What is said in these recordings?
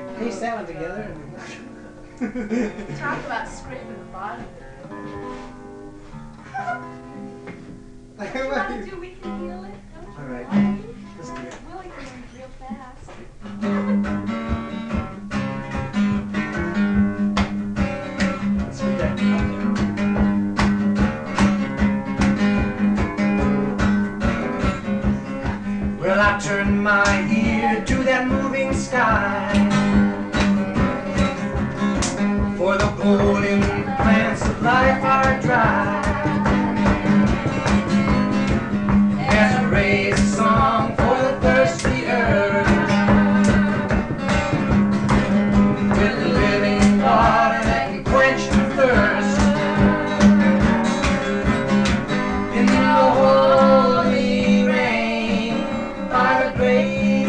Piece that one together. Talk about scraping the bottom. Like, What you want to do? We can heal it. Don't you? All right. Want to? Let's do it. Willie can learn real fast. Let's read that down. Well, I turned my ear to that moving sky, for the golden plants of life are dry. As I raise a song for the thirsty earth, with the living water that can quench the thirst, in the holy rain by the great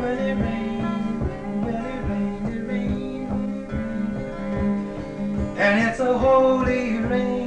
When it rains, when it rains, it rains. And it's a holy rain.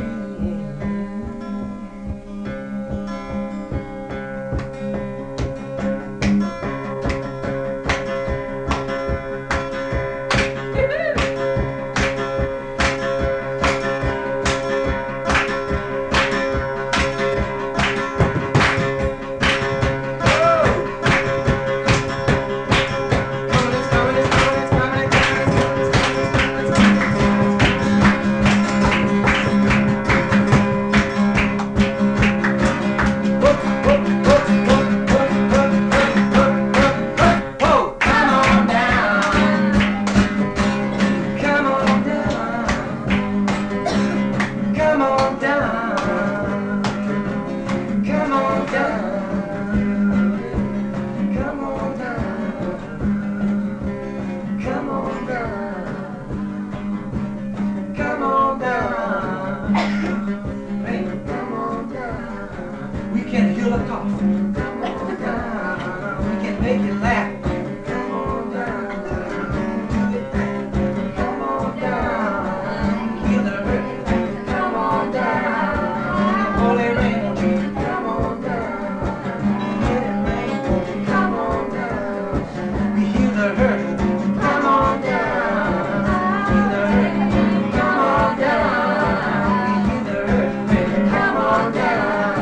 We can heal a cough. Come on down. We can make you laugh. Come on down. Do it right. Come on down. Heal the hurt. Come on down. Holy rain. Come on down. Let it rain. Come on down. We heal the hurt. Come on down. Heal the hurt. Come on down. We heal the hurt. Come on down.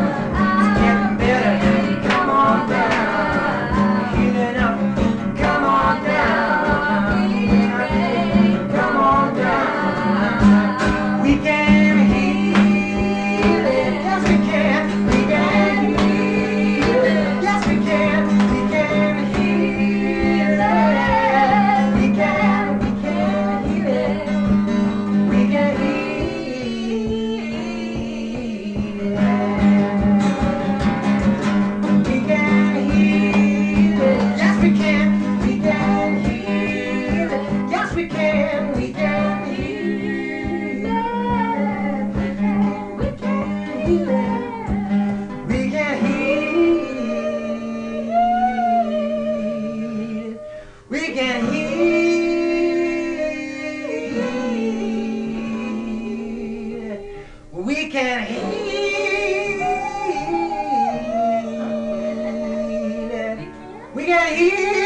We can heal it, yes we can. We can heal it, yes we can. We can heal it. We can heal it. We can heal it. We can heal it, yes we can. We can heal it, yes we can. We can heal it. We can heal. We can heal. We can heal. We can heal.